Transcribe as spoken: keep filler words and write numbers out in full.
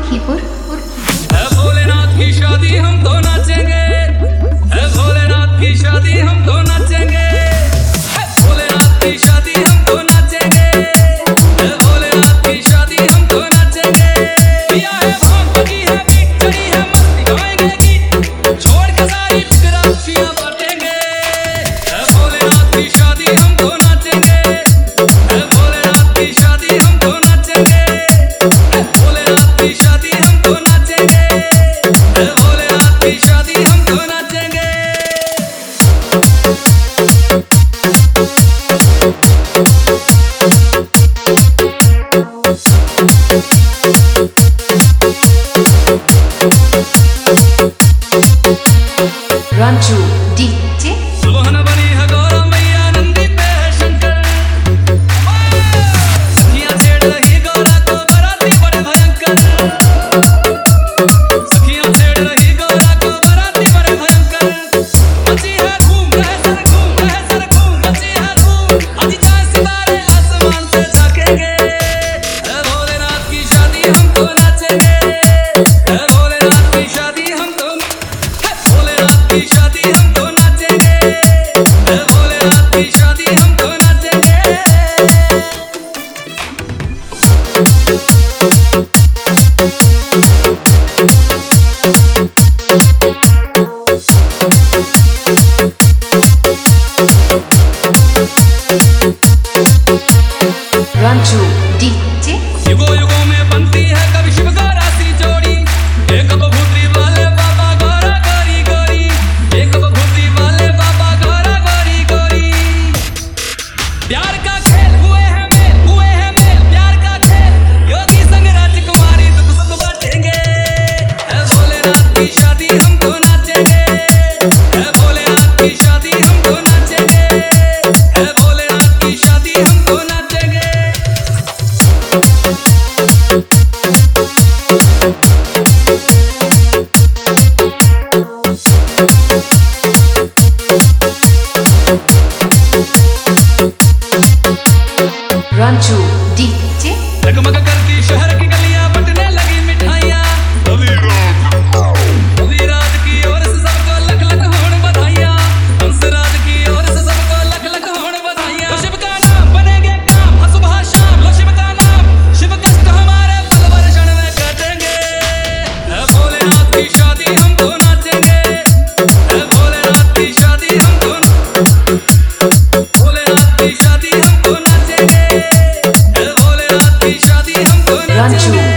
पुरखीपुर भोलेनाथ की शादी हम तो नाचेंगे, भोलेनाथ की शादी हम तो नाचेंगे, भोलेनाथ की शादी हम तो नाचेंगे, भोलेनाथ की शादी हम तो नाचेंगे। पिया है भांग बजी है बीट चढ़ी है मस्ती गाएंगे गीत छोड़ के सारी फिक्र खुशियां बांटेंगे। भोलेनाथ की शादी हम तो नाचेंगे, भोलेनाथ की शादी हम तो नाचेंगे, भोलेनाथ की शादी हम तो नाचेंगे, भोलेनाथ की शादी हम तो नाचेंगे। रंजू डीजे सुबहन बनी है गौरा मैया नंदी पे है शंकर, सखियां छेड़ रही गौरा को बराती बड़े भयंकर, सखियां छेड़ रही गौरा को बराती बड़े भयंकर। मची है धूम रहे सर घूम रहे सर घूम मची है धूम आज चांद सितारे आसमान से झांकेंगे। भोलेनाथ की शादी हम तो नाचेंगे, भोलेनाथ की शादी हम तो भोलेनाथ की शादी हम तो नाचेंगे, भोलेनाथ की शादी हम तो नाचेंगे। रंजू डीजे युगों युगों में बनती है कभी शिव गौरा सी जोड़ी, एक बभूति वाले बाबा गौरा गौरी गौरी, एक बभूति वाले बाबा गौरा गौरी गौरी। प्यार का खेल हुए हैं मेल हुए हैं मेल प्यार का खेल योगी संग राजकुमारी दुख सुख बांटेंगे। भोलेनाथ की शादी हम तो नाचेंगे, भोलेनाथ की शादी हम तो नाचेंगे, भोलेनाथ की शादी हम तो नाचेंगे। रंजू डीजे जगमग करती शहर की गलियां बंटने लगी मिठाइयां, रविराज की ओर से सबको लख लख होड़ बधाइयां, हंसराज की ओर से सबको लख लख होड़ बधाइयां। तो शिव का नाम बनेंगे काम हर सुबह शाम लो शिव का नाम, शिव कष्ट हमारे पल भर क्षण में काटेंगे। भोलेनाथ की शादी हम तो नाचेंगे, भोलेनाथ की शादी हम तो भोलेनाथ की शादी हम तो नाचेंगे, भोलेनाथ की शादी हम तो नाचेंगे।